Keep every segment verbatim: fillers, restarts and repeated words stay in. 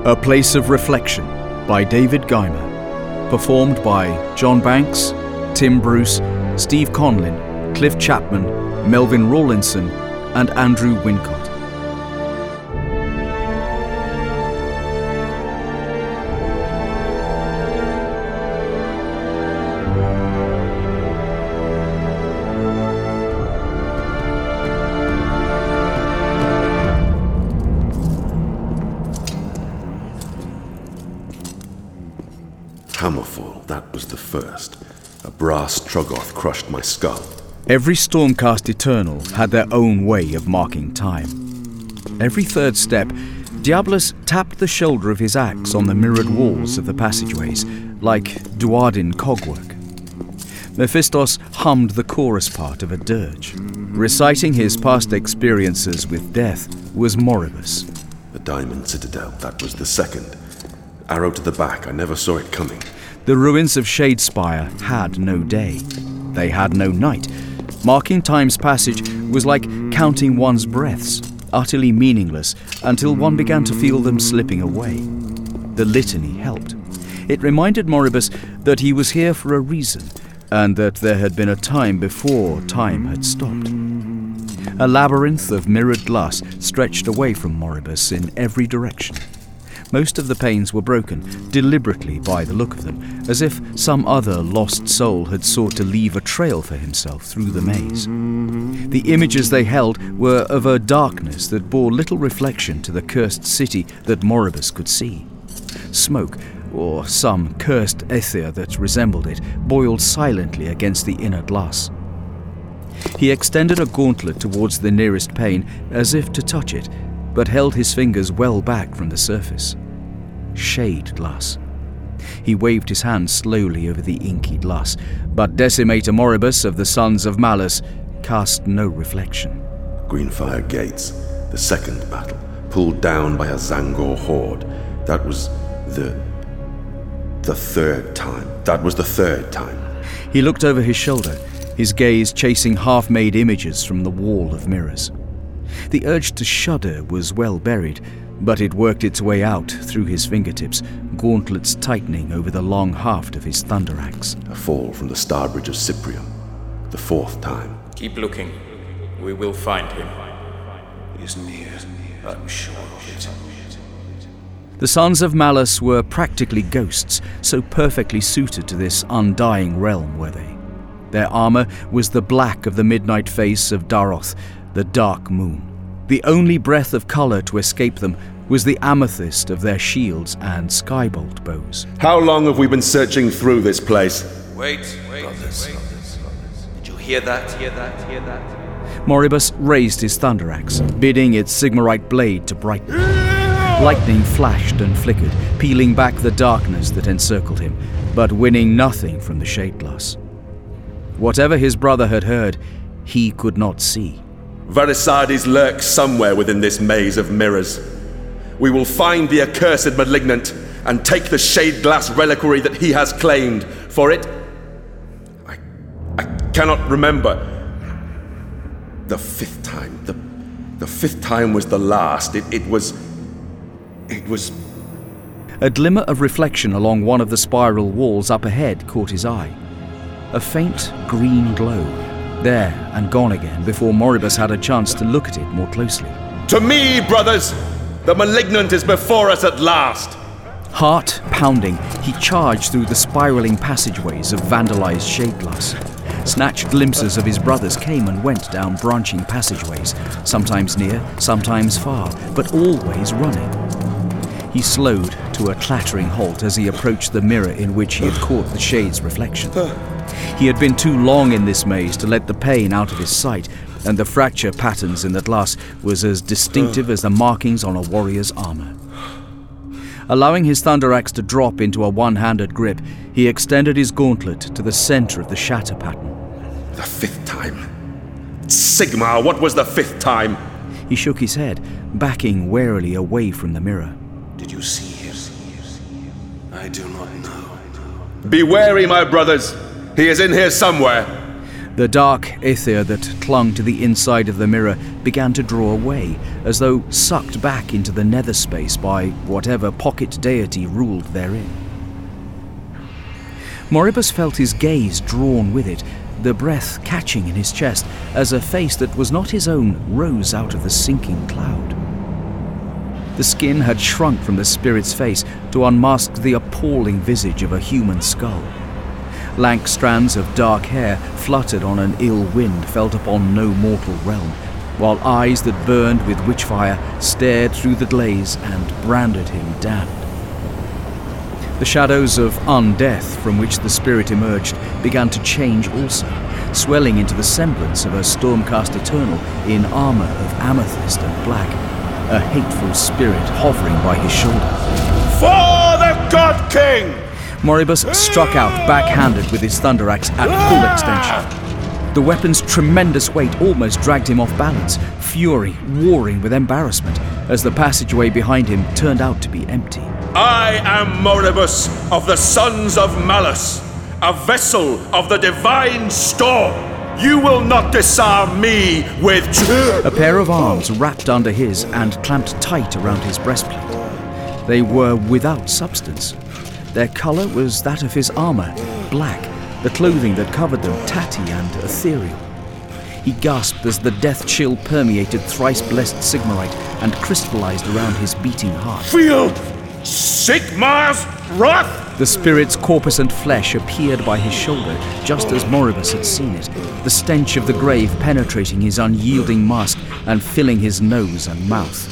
A Place of Reflection by David Guymer. Performed by John Banks, Tim Bruce, Steve Conlin, Cliff Chapman, Melvin Rawlinson, and Andrew Wincott. Hammerfall, that was the first. A brass Troggoth crushed my skull. Every Stormcast Eternal had their own way of marking time. Every third step, Diabolus tapped the shoulder of his axe on the mirrored walls of the passageways, like Duardin cogwork. Mephistos hummed the chorus part of a dirge. Reciting his past experiences with death was Moribus. The Diamond Citadel, that was the second. Arrow to the back, I never saw it coming. The ruins of Shadespire had no day. They had no night. Marking time's passage was like counting one's breaths, utterly meaningless until one began to feel them slipping away. The litany helped. It reminded Moribus that he was here for a reason, and that there had been a time before time had stopped. A labyrinth of mirrored glass stretched away from Moribus in every direction. Most of the panes were broken, deliberately by the look of them, as if some other lost soul had sought to leave a trail for himself through the maze. The images they held were of a darkness that bore little reflection to the cursed city that Moribus could see. Smoke, or some cursed ether that resembled it, boiled silently against the inner glass. He extended a gauntlet towards the nearest pane, as if to touch it, but held his fingers well back from the surface. Shade glass. He waved his hand slowly over the inky glass, but Decimator Moribus of the Sons of Malus cast no reflection. Greenfire Gates, the second battle, pulled down by a Zangor horde. That was the... the third time. That was the third time. He looked over his shoulder, his gaze chasing half-made images from the wall of mirrors. The urge to shudder was well buried, but it worked its way out through his fingertips, gauntlets tightening over the long haft of his thunder axe. A fall from the Starbridge of Cyprium. The fourth time. Keep looking. We will find him. He is near. I'm sure of it. The Sons of Malus were practically ghosts, so perfectly suited to this undying realm were they. Their armor was the black of the midnight face of Daroth, the dark moon. The only breath of color to escape them was the amethyst of their shields and skybolt bows. How long have we been searching through this place? Wait, wait, brothers. Wait. Did you hear that? Hear that? Hear that? Moribus raised his thunder axe, bidding its Sigmarite blade to brighten. Lightning flashed and flickered, peeling back the darkness that encircled him, but winning nothing from the shade glass. Whatever his brother had heard, he could not see. Verisades lurks somewhere within this maze of mirrors. We will find the accursed malignant and take the shade glass reliquary that he has claimed. For it, I, I cannot remember. The fifth time, the, the fifth time was the last. It, it was, it was... A glimmer of reflection along one of the spiral walls up ahead caught his eye. A faint green glow. There and gone again before Moribus had a chance to look at it more closely. To me, brothers! The malignant is before us at last! Heart pounding, he charged through the spiraling passageways of vandalized shade glass. Snatched glimpses of his brothers came and went down branching passageways, sometimes near, sometimes far, but always running. He slowed to a clattering halt as he approached the mirror in which he had caught the shade's reflection. He had been too long in this maze to let the pain out of his sight, and the fracture patterns in the glass was as distinctive as the markings on a warrior's armor. Allowing his thunder axe to drop into a one-handed grip, he extended his gauntlet to the center of the shatter pattern. The fifth time. Sigmar, what was the fifth time? He shook his head, backing warily away from the mirror. Did you see him? I do not know. Be wary, my brothers. He is in here somewhere. The dark ether that clung to the inside of the mirror began to draw away, as though sucked back into the nether space by whatever pocket deity ruled therein. Moribus felt his gaze drawn with it, the breath catching in his chest as a face that was not his own rose out of the sinking cloud. The skin had shrunk from the spirit's face to unmask the appalling visage of a human skull. Lank strands of dark hair fluttered on an ill wind felt upon no mortal realm, while eyes that burned with witchfire stared through the glaze and branded him damned. The shadows of undeath from which the spirit emerged began to change also, swelling into the semblance of a Stormcast Eternal in armor of amethyst and black, a hateful spirit hovering by his shoulder. For the God King! Moribus struck out backhanded with his thunder axe at full extension. The weapon's tremendous weight almost dragged him off balance, fury warring with embarrassment, as the passageway behind him turned out to be empty. I am Moribus of the Sons of Malus, a vessel of the divine storm. You will not disarm me with... A pair of arms wrapped under his and clamped tight around his breastplate. They were without substance. Their colour was that of his armour, black, the clothing that covered them tatty and ethereal. He gasped as the death chill permeated thrice-blessed Sigmarite and crystallized around his beating heart. Feel Sigmar's wrath! The spirit's corpuscent flesh appeared by his shoulder, just as Moribus had seen it, the stench of the grave penetrating his unyielding mask and filling his nose and mouth.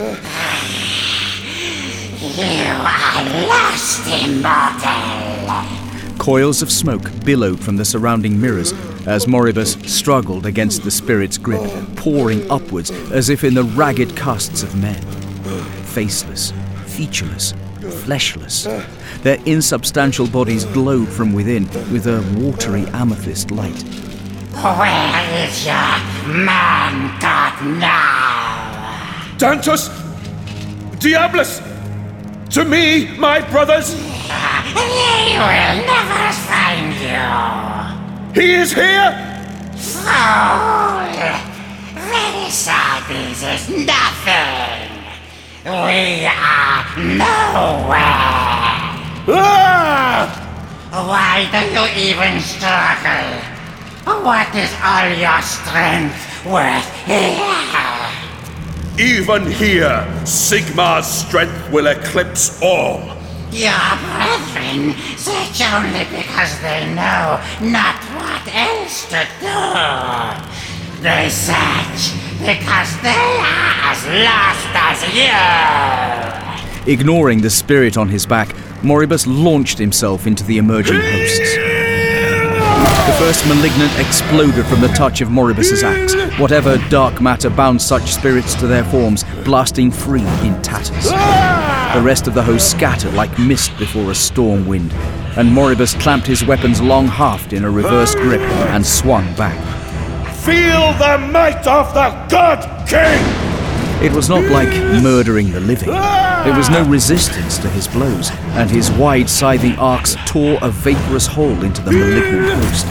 You are lost, immortal! Coils of smoke billowed from the surrounding mirrors as Moribus struggled against the spirit's grip, pouring upwards as if in the ragged casts of men. Faceless, featureless, fleshless, their insubstantial bodies glowed from within with a watery amethyst light. Where is your man god now? Dantus! Diabolus! To me, my brothers! He will never find you! He is here! Fool! Verisades is nothing! We are nowhere! Ah! Why do you even struggle? What is all your strength worth here? Even here, Sigmar's strength will eclipse all. Your brethren search only because they know not what else to do. They search because they are as lost as you. Ignoring the spirit on his back, Moribus launched himself into the emerging hosts. The first malignant exploded from the touch of Moribus's axe, whatever dark matter bound such spirits to their forms, blasting free in tatters. The rest of the host scattered like mist before a storm wind, and Moribus clamped his weapon's long haft in a reverse grip and swung back. Feel the might of the God King! It was not like murdering the living. There was no resistance to his blows, and his wide scything arcs tore a vaporous hole into the malignant host.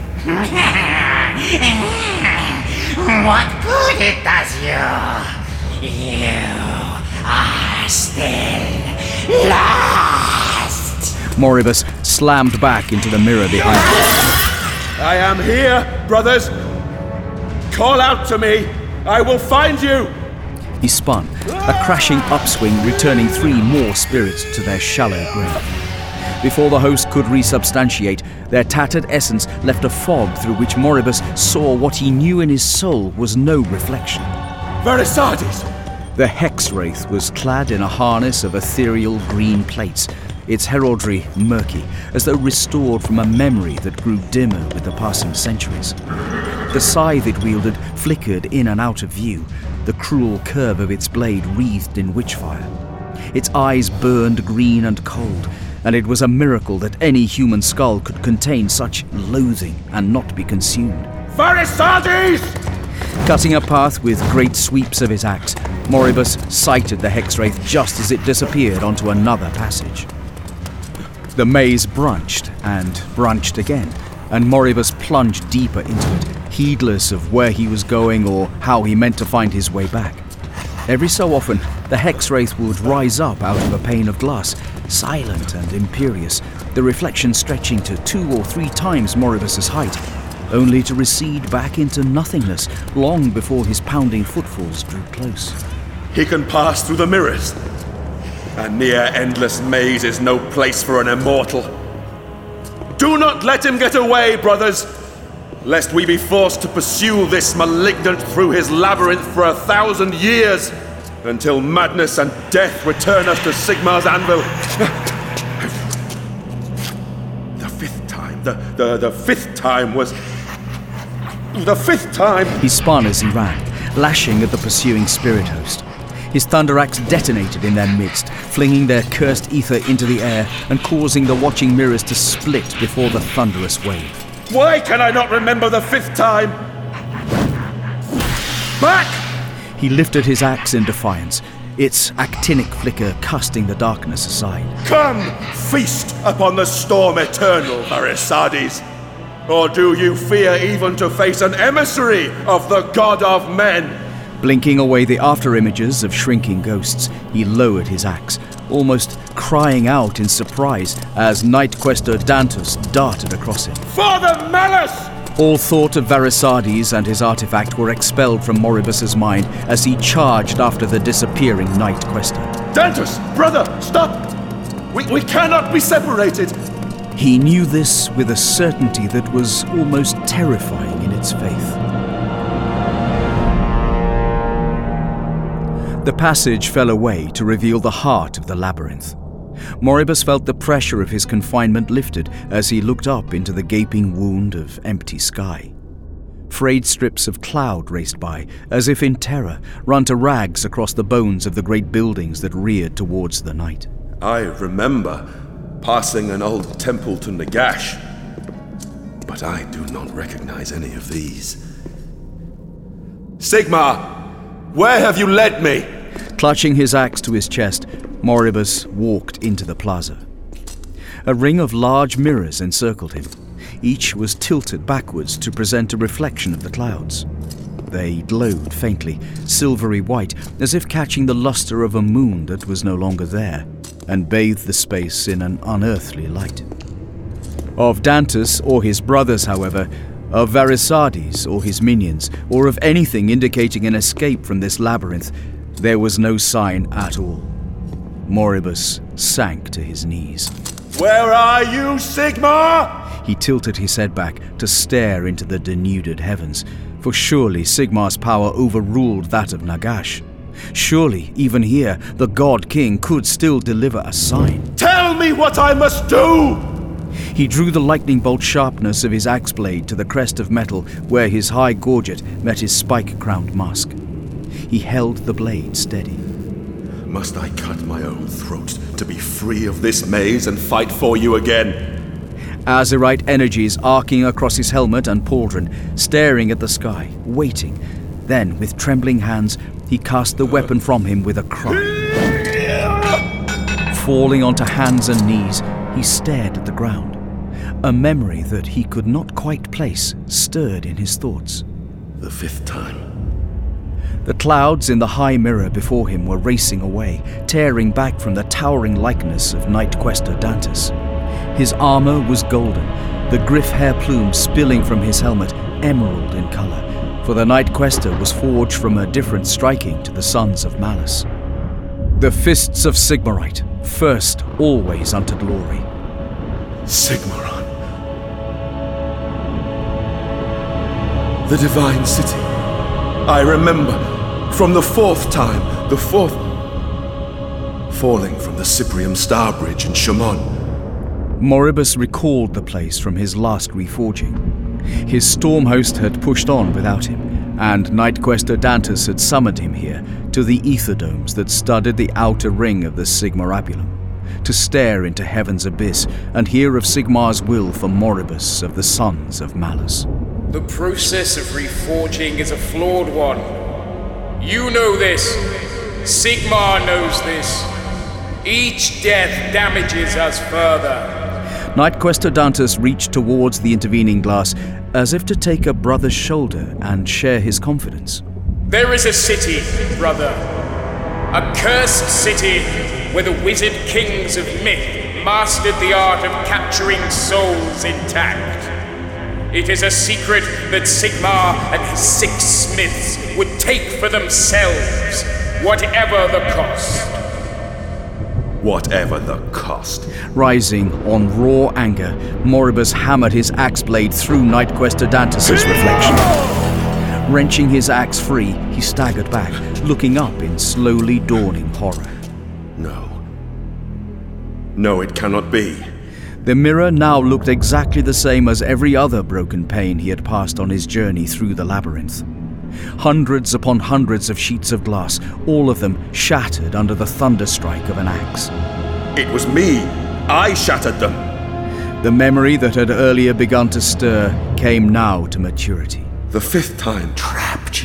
What good it does you? You are still lost. Moribus slammed back into the mirror behind him. I am here, brothers! Call out to me! I will find you! He spun, a crashing upswing returning three more spirits to their shallow grave. Before the host could resubstantiate, their tattered essence left a fog through which Moribus saw what he knew in his soul was no reflection. Verisades! The Hex-Wraith was clad in a harness of ethereal green plates, its heraldry murky, as though restored from a memory that grew dimmer with the passing centuries. The scythe it wielded flickered in and out of view, the cruel curve of its blade wreathed in witchfire. Its eyes burned green and cold, and it was a miracle that any human skull could contain such loathing and not be consumed. Verisades! Cutting a path with great sweeps of his axe, Moribus sighted the Hex-Wraith just as it disappeared onto another passage. The maze branched and branched again, and Moribus plunged deeper into it, heedless of where he was going or how he meant to find his way back. Every so often, the Hexwraith would rise up out of a pane of glass, silent and imperious, the reflection stretching to two or three times Moribus's height, only to recede back into nothingness long before his pounding footfalls drew close. He can pass through the mirrors. A near endless maze is no place for an immortal. Do not let him get away, brothers, lest we be forced to pursue this malignant through his labyrinth for a thousand years, until madness and death return us to Sigmar's anvil. The fifth time, the, the, the fifth time was... The fifth time! He spun as he ran, lashing at the pursuing spirit host. His thunder axe detonated in their midst, flinging their cursed ether into the air and causing the watching mirrors to split before the thunderous wave. Why can I not remember the fifth time? Back! He lifted his axe in defiance, its actinic flicker casting the darkness aside. Come, feast upon the storm eternal, Varisades. Or do you fear even to face an emissary of the god of men? Blinking away the after-images of shrinking ghosts, he lowered his axe, almost crying out in surprise as Night Quester Dantus darted across him. Father Malus! All thought of Varisades and his artifact were expelled from Moribus's mind as he charged after the disappearing Night Quester. Dantus, brother, stop! We, we cannot be separated! He knew this with a certainty that was almost terrifying in its faith. The passage fell away to reveal the heart of the labyrinth. Moribus felt the pressure of his confinement lifted as he looked up into the gaping wound of empty sky. Frayed strips of cloud raced by, as if in terror, run to rags across the bones of the great buildings that reared towards the night. I remember passing an old temple to Nagash, but I do not recognize any of these. Sigmar! Where have you led me? Clutching his axe to his chest, Moribus walked into the plaza. A ring of large mirrors encircled him. Each was tilted backwards to present a reflection of the clouds. They glowed faintly, silvery white, as if catching the luster of a moon that was no longer there, and bathed the space in an unearthly light. Of Dantus or his brothers, however, of Varisades or his minions, or of anything indicating an escape from this labyrinth, there was no sign at all. Moribus sank to his knees. Where are you, Sigmar? He tilted his head back to stare into the denuded heavens, for surely Sigmar's power overruled that of Nagash. Surely, even here, the God King could still deliver a sign. Tell me what I must do! He drew the lightning bolt sharpness of his axe blade to the crest of metal where his high gorget met his spike-crowned mask. He held the blade steady. Must I cut my own throat to be free of this maze and fight for you again? Azerite energies arcing across his helmet and pauldron, staring at the sky, waiting. Then, with trembling hands, he cast the weapon from him with a cry. Falling onto hands and knees, he stared at the ground. A memory that he could not quite place stirred in his thoughts. The fifth time. The clouds in the high mirror before him were racing away, tearing back from the towering likeness of Night Quester Dantus. His armor was golden, the griff hair plume spilling from his helmet emerald in color, for the Night Quester was forged from a different striking to the sons of Malus. The fists of Sigmarite, first always unto glory. Sigmaron. The Divine City. I remember, from the fourth time, the fourth... falling from the Cyprium Star Bridge in Shamon. Moribus recalled the place from his last reforging. His storm host had pushed on without him, and Night Quester Dantus had summoned him here to the ether domes that studded the outer ring of the Sigmarabulum, to stare into heaven's abyss and hear of Sigmar's will for Moribus of the sons of Malus. The process of reforging is a flawed one. You know this. Sigmar knows this. Each death damages us further. Knightquester Dantus reached towards the intervening glass as if to take a brother's shoulder and share his confidence. There is a city, brother. A cursed city where the wizard kings of myth mastered the art of capturing souls intact. It is a secret that Sigmar and his six smiths would take for themselves, whatever the cost. Whatever the cost. Rising on raw anger, Moribus hammered his axe blade through Knightquester Dantus's reflection. Wrenching his axe free, he staggered back, looking up in slowly dawning horror. No. No, it cannot be. The mirror now looked exactly the same as every other broken pane he had passed on his journey through the labyrinth. Hundreds upon hundreds of sheets of glass, all of them shattered under the thunderstrike of an axe. It was me. I shattered them. The memory that had earlier begun to stir came now to maturity. The fifth time. Trapped you.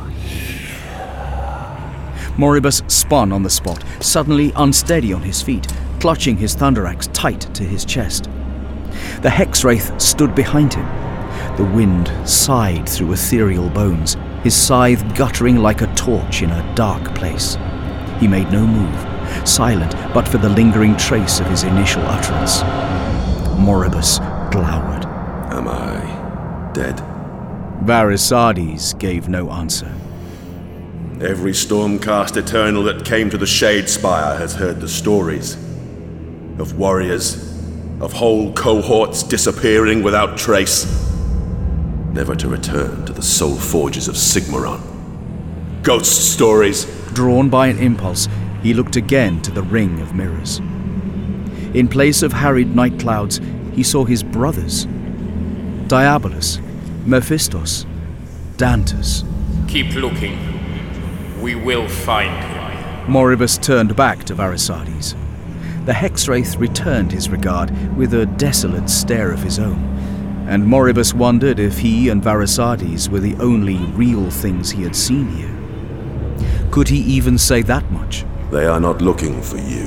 Moribus spun on the spot, suddenly unsteady on his feet, clutching his thunder axe tight to his chest. The Hexwraith stood behind him. The wind sighed through ethereal bones, his scythe guttering like a torch in a dark place. He made no move, silent but for the lingering trace of his initial utterance. Moribus glowered. Am I dead? Varisades gave no answer. Every Stormcast Eternal that came to the Shadespire has heard the stories of warriors, of whole cohorts disappearing without trace, never to return to the soul forges of Sigmaron. Ghost stories. Drawn by an impulse, he looked again to the ring of mirrors. In place of harried night clouds, he saw his brothers. Diabolus, Mephistos, Dantus. Keep looking. We will find him. Moribus turned back to Varisades. The Hexwraith returned his regard with a desolate stare of his own, and Moribus wondered if he and Varisades were the only real things he had seen here. Could he even say that much? They are not looking for you.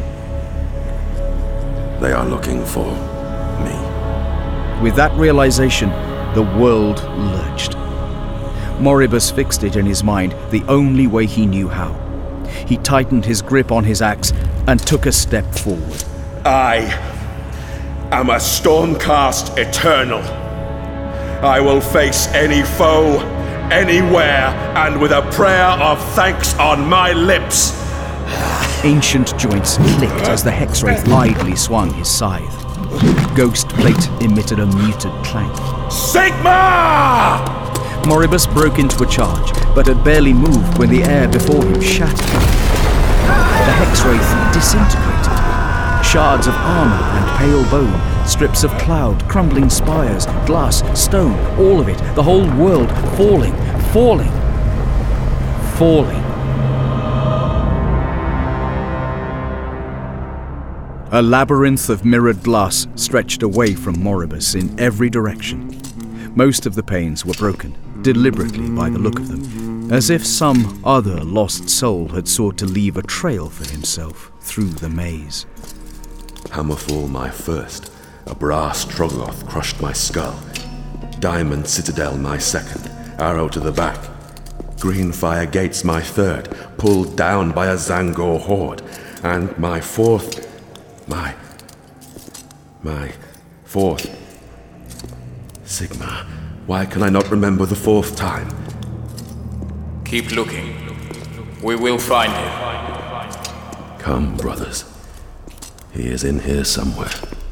They are looking for me. With that realization, the world lurched. Moribus fixed it in his mind the only way he knew how. He tightened his grip on his axe and took a step forward. I am a Stormcast Eternal. I will face any foe, anywhere, and with a prayer of thanks on my lips. Ancient joints clicked as the Hexwraith idly swung his scythe. Ghost plate emitted a muted clank. Sigmar! Moribus broke into a charge, but had barely moved when the air before him shattered. The Hexwraith disintegrated. Shards of armor and pale bone, strips of cloud, crumbling spires, glass, stone, all of it, the whole world falling, falling, falling. A labyrinth of mirrored glass stretched away from Moribus in every direction. Most of the panes were broken, deliberately by the look of them, as if some other lost soul had sought to leave a trail for himself through the maze. Hammerfall my first, a brass Troggoth crushed my skull. Diamond Citadel my second, arrow to the back. Greenfire Gates my third, pulled down by a Zangor horde. And my fourth, my, my fourth. Sigmar, why can I not remember the fourth time? Keep looking. We will find him. Come, brothers. He is in here somewhere.